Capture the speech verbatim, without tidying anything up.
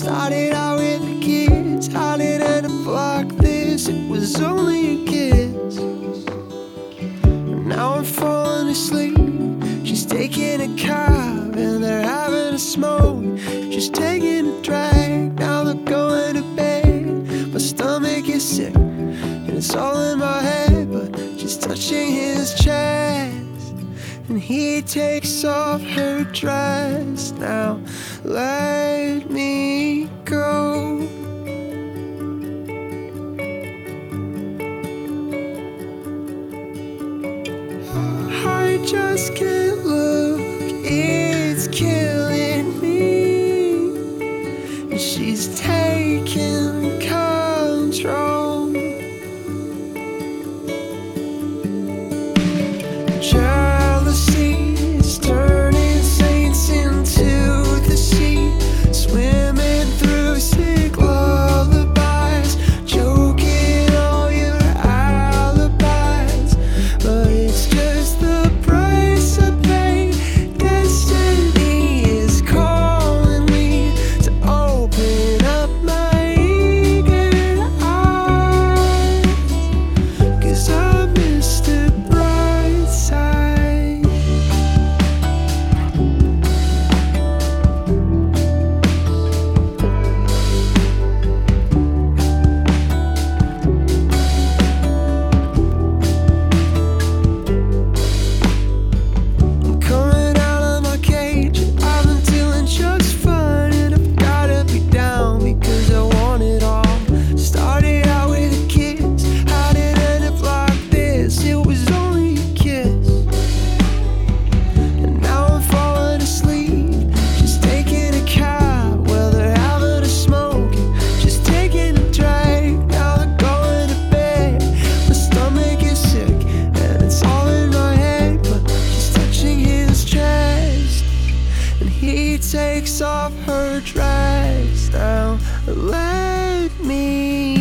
Started out with a kiss. How did it end up like this? It was only a kiss. Now I'm falling asleep. She's taking a cab and they're having a smoke. She's taking a drag. Now they're going to bed. My stomach is sick and it's all in my head, but she's touching his chest and he takes off her dress. Now let me go. I just can't look, it's killing me. And she's taking control. Jealousy is turning saints into the sea, swimming through sick lullabies, joking all your alibis. But it's just the price I pay. Destiny is calling me to open up my eager eyes, 'cause I missed the bright side. I'm coming out of my cage. I've been doing just fine, and I've gotta be down because I want it all. Started out with a kiss. How did it end up like this? It was only a kiss. And now I'm falling asleep. She's taking a cab, well they're having a smoke. She's taking a drag, now they're going to bed. My stomach is sick and it's all in my head, but she's touching his chest and he takes off her dress. Now let me